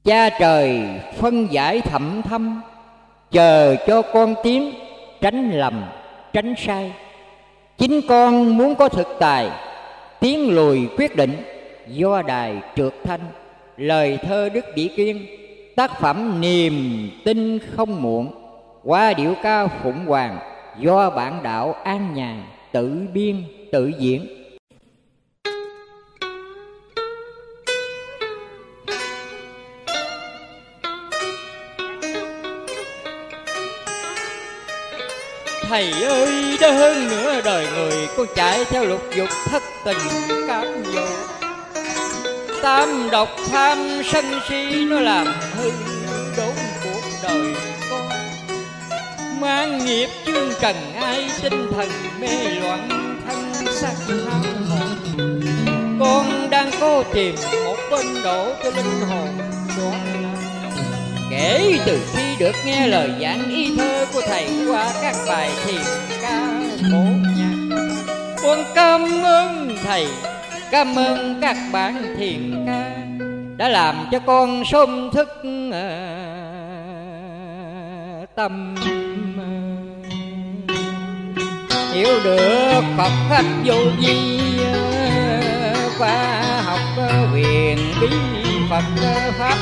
Cha trời phân giải thậm thâm, chờ cho con tiến tránh lầm tránh sai. Chính con muốn có thực tài, tiến lùi quyết định, do đài trượt thanh. Lời thơ Đức Bỉ Kiên, tác phẩm niềm tin không muộn. Qua điệu ca Phụng Hoàng, do bản đạo An Nhàn tự biên tự diễn. Thầy ơi, đã hơn nửa đời người, con chạy theo lục dục thất tình cám dỗ. Tam độc tham sân si nó làm hư đốn cuộc đời con. Mang nghiệp chương trần ai, tinh thần mê loạn thân sắc hao mòn. Con đang cố tìm một bên độ cho linh hồn đoạn lạc. Kể từ khi được nghe lời giảng y thơ của thầy qua các bài thiền ca cổ nhạc, con cảm ơn thầy, cảm ơn các bản thiền ca đã làm cho con sớm thức tâm, hiểu được Phật pháp vô vi, khoa học huyền bí Phật pháp.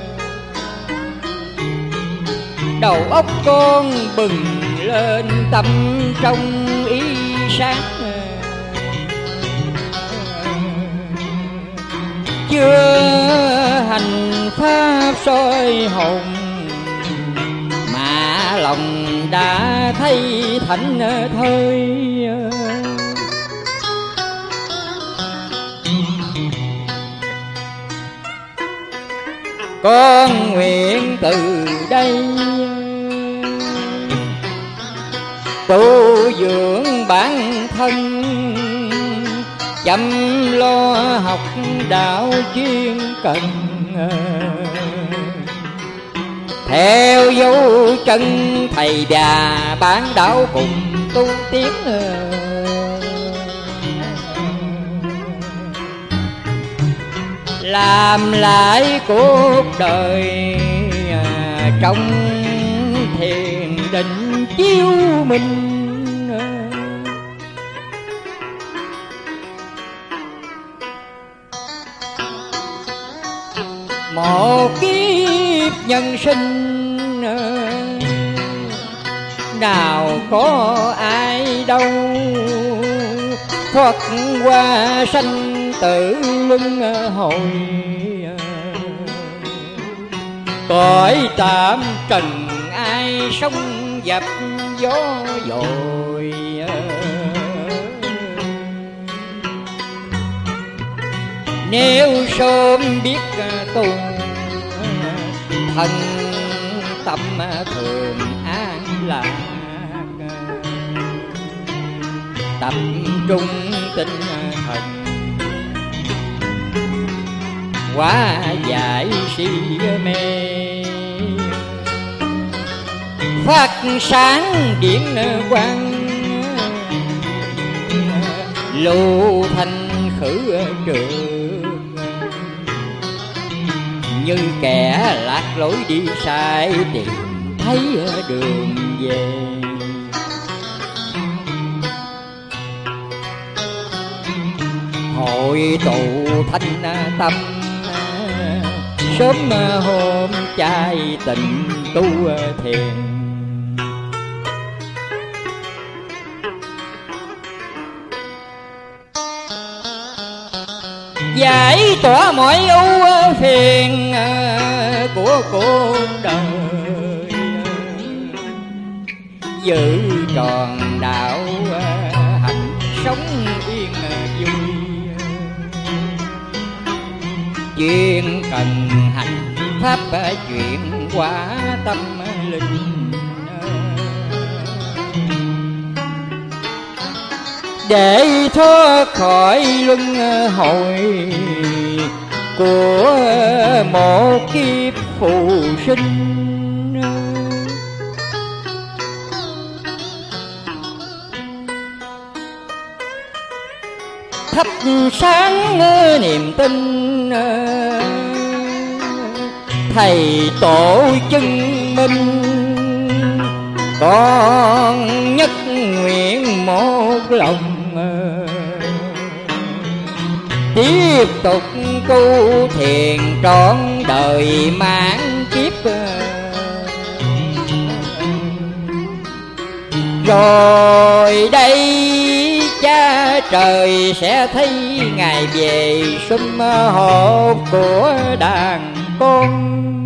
Đầu óc con bừng lên tâm trong ý sáng, chưa hành pháp soi hồn mà lòng đã thấy thảnh thơi. Con nguyện từ đây tu dưỡng bản thân, chăm lo học đạo chuyên cần, theo dấu chân thầy và bản đạo cùng tu tiến. Làm lại cuộc đời trong thiền định chiếu minh. Một kiếp nhân sinh nào có ai đâu thoát qua sanh tử luân hồi. Cõi tạm trần ai sống dập gió dội, nếu sớm biết tu thân tâm thường an lạc, tập trung tinh thần hóa giải si mê, phát sáng điển quang lưu thanh khử trượt. Như kẻ lạc lối đi sai tìm thấy đường về, hội tụ thanh tâm sớm hôm trai tình tu thiền. Giải tỏa mọi ưu phiền của cuộc đời, giữ tròn đạo hạnh sống yên vui. Chuyên cần hành pháp chuyển hóa tâm linh, để thoát khỏi luân hồi của một kiếp phù sinh. Thắp sáng niềm tin, thầy tổ chứng minh, con nhất nguyện một lòng tiếp tục tu thiền trọn đời mãn kiếp. Rồi đây cha trời sẽ thấy ngày về sum họp của đàn con.